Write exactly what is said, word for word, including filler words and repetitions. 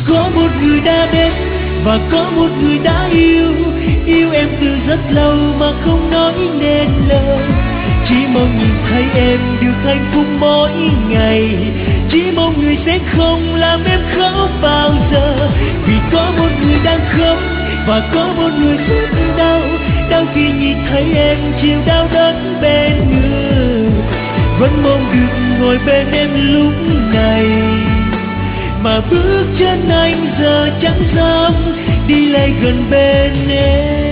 có một người đã đến và có một người đã yêu, yêu em từ rất lâu mà không nói nên lời. Chỉ mong nhìn thấy em được hạnh phúc mỗi ngày, chỉ mong người sẽ không làm em khóc bao giờ. Vì có một người đang khóc và có một người rất đau, đau khi nhìn thấy em chịu đau đớn bên người. Vẫn mong được ngồi bên em lúc này, mà bước chân anh giờ chẳng dám đi lại gần bên em.